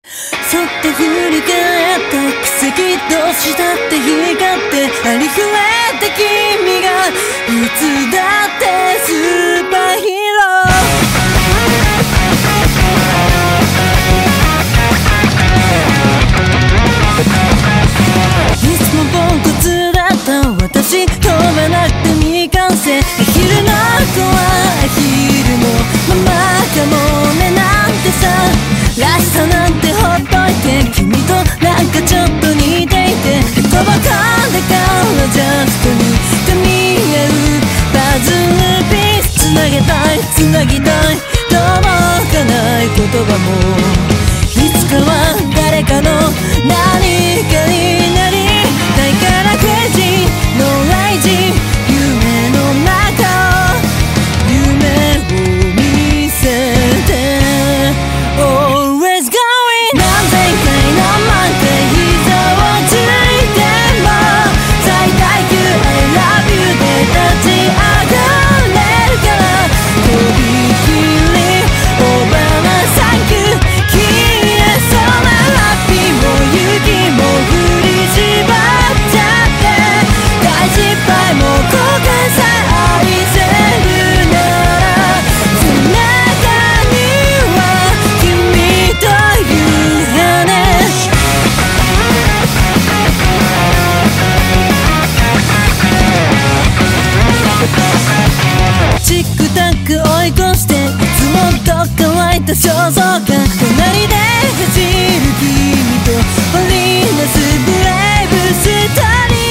そっと振り返った奇跡どうしたって光ってありふれた君がいつだってスーパーヒーローいつもポンコツだった私飛ばなくて未完成アヒルの子はアヒルのままかもねなんてさらしさなんてほっといて君となんかちょっと似ていて言葉かんだからジャストに噛み合うパズルピースつなげたいつなぎたい届かない言葉もいつかは誰かの何かになりたいからクレイジーノーライジ夢の中を夢を見せてAlways going 何千回何万回膝をついても最大級 I love you で立ち上がれるからとびきりオーバーなサンキュー消えそうなラッピーも雪も振り絞っちゃって大失敗も後悔さえ愛せるなら背中には君という羽チクタク追い越していつもどっか湧いた肖像画隣で走る君と織りなすブレイブストーリ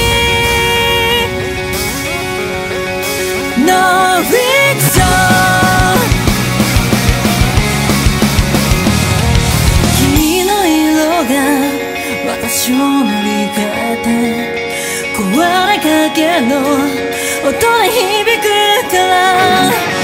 ー No fiction 君の色が私を塗り替えて壊れかけの音で響くから